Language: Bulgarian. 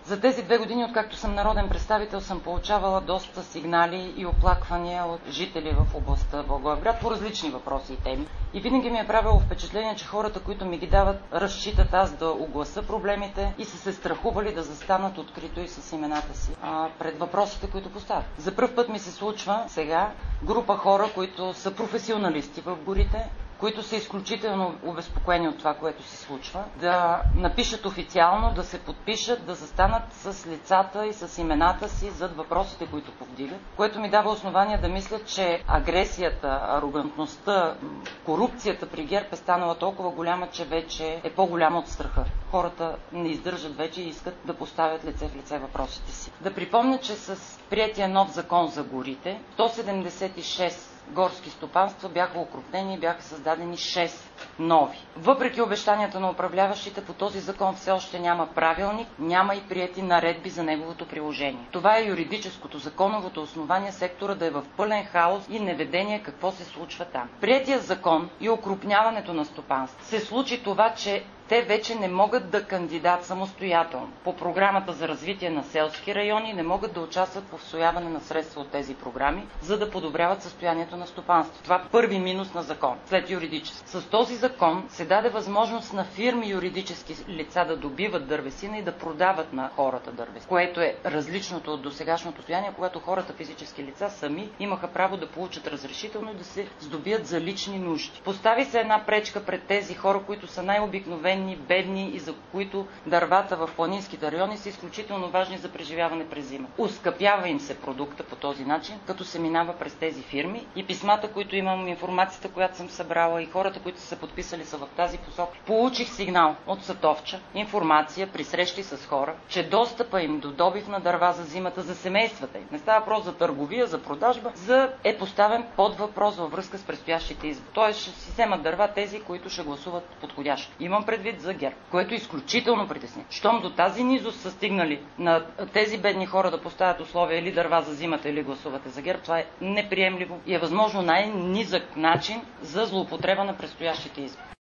За тези 2 години, откакто съм народен представител, съм получавала доста сигнали и оплаквания от жители в областта Благоевград по различни въпроси и теми. И винаги ми е правило впечатление, че хората, които ми ги дават, разчитат аз да огласа проблемите и са се страхували да застанат открито и с имената си пред въпросите, които поставят. За пръв път ми се случва сега група хора, които са професионалисти в горите, които са изключително обезпокоени от това, което се случва, да напишат официално, да се подпишат, да застанат с лицата и с имената си зад въпросите, които повдигат, което ми дава основание да мисля, че агресията, арогантността, корупцията при ГЕРБ е станала толкова голяма, че вече е по-голяма от страха. Хората не издържат вече и искат да поставят лице в лице въпросите си. Да припомня, че с приетия нов закон за горите, 176 горски стопанства бяха окрупнени и бяха създадени 6 нови. Въпреки обещанията на управляващите, по този закон все още няма правилник, няма и приети наредби за неговото приложение. Това е юридическото, законовото основание сектора да е в пълен хаос и неведение какво се случва там. Приетия закон и окрупняването на стопанства се случи това, че те вече не могат да кандидат самостоятелно по програмата за развитие на селски райони, не могат да участват в усвояване на средства от тези програми, за да подобряват състоянието на стопанство. Това е първи минус на закон, след юридически. С този закон се даде възможност на фирми юридически лица да добиват дървесина и да продават на хората дървесина, което е различното от досегашното състояние, когато хората физически лица сами имаха право да получат разрешително и да се здобият за лични нужди. Постави се една пречка пред тези хора, които са най-обикновени, бедни и за които дървата в планинските райони са изключително важни за преживяване през зима. Оскъпява им се продукта по този начин, като се минава през тези фирми и писмата, които имам, информацията, която съм събрала и хората, които са се подписали са в тази посока. Получих сигнал от Сатовча, информация при срещи с хора, че достъпа им до добив на дърва за зимата за семействата им, не става въпрос за търговия, за продажба, е поставен под въпрос във връзка с предстоящите избори. Тоест ще си вземат дърва тези, които ще гласуват подходящо. Имам предвид за ГЕРБ, което е изключително притесни. Щом до тази низост са стигнали на тези бедни хора да поставят условия или дърва за зимата, или гласувате за ГЕРБ, това е неприемливо и е възможно най-низък начин за злоупотреба на предстоящите избори.